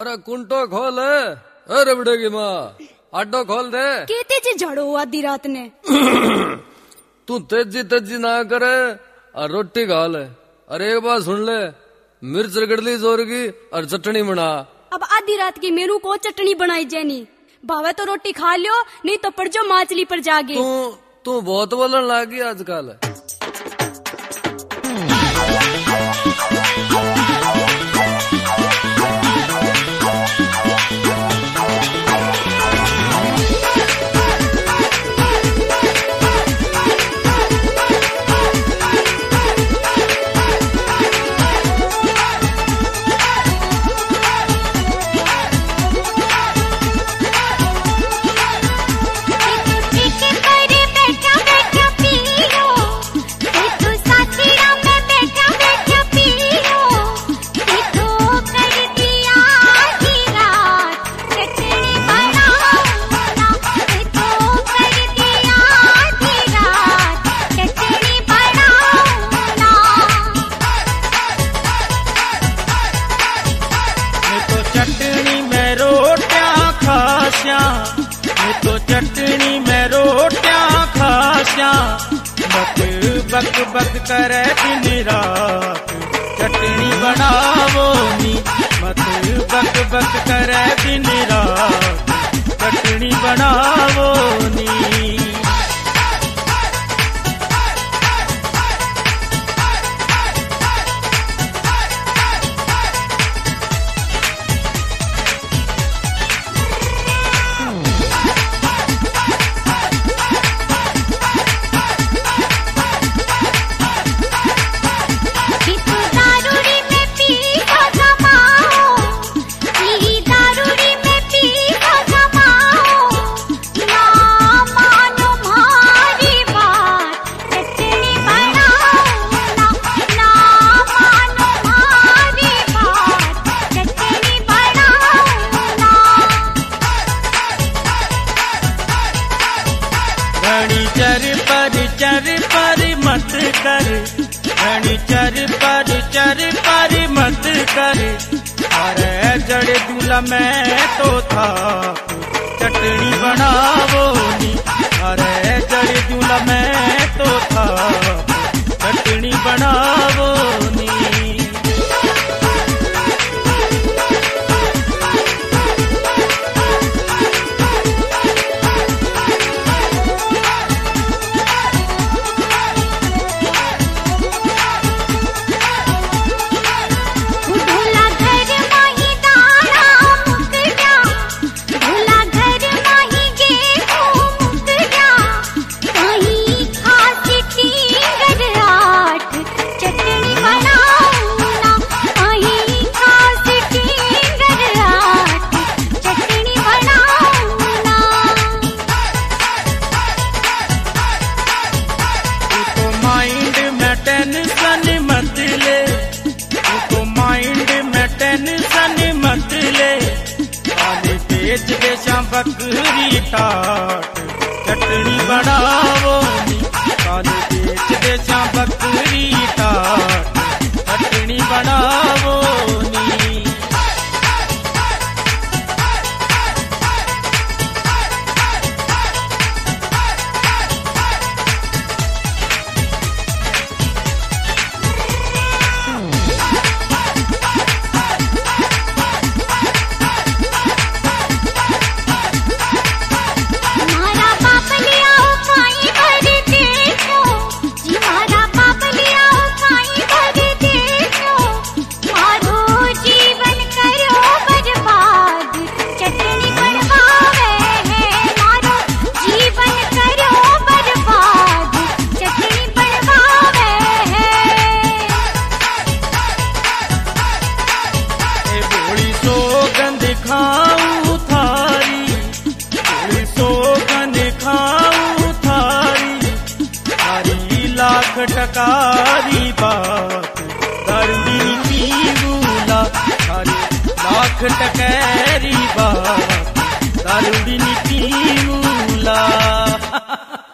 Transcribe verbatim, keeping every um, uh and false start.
अरे कुंटो खोल अरे बड़ेगी माँ आटो खोल दे। कहते जी झाड़ो आधी रात ने। तू तेजी तेजी ना करे और रोटी खा ले। अरे एक बात सुन ले, मिर्च रगड़ ली जोर की और चटनी बना। अब आधी रात की मेरू को चटनी बनाई जेनी भावे तो रोटी खा लियो, नहीं तो पड़ जाओ माचली पर जागे। तू तू बहुत बोलन लागी आजकल। मैं तो चटनी में रोटियां खास्या बक बक बक करे दिन रात चटनी बनावो नी। मत बक बक करे दिन रात चटनी बनावो नी। चर पर चर पर मत कर धनी चर पर चर पर मत कर। अरे जड़ दूल्हा मैं तो था चटनी बनावो नी। अरे जड़ दूल्हा मैं तो था चटनी बनावो नी। टेंशन मत ले तू माइंड में टेंशन मत ले। काले बेच बेचा बकरी टाट चटनी बनावो नी। काले बेच बेचा बकरी टाट चटनी बनावो नी। खाऊं थारी थोड़ी सोगन खाऊं थारी थारी लाख टकारी बात दर्दी पीवूला। थारी लाख टकारी बात दर्दी पीवूला।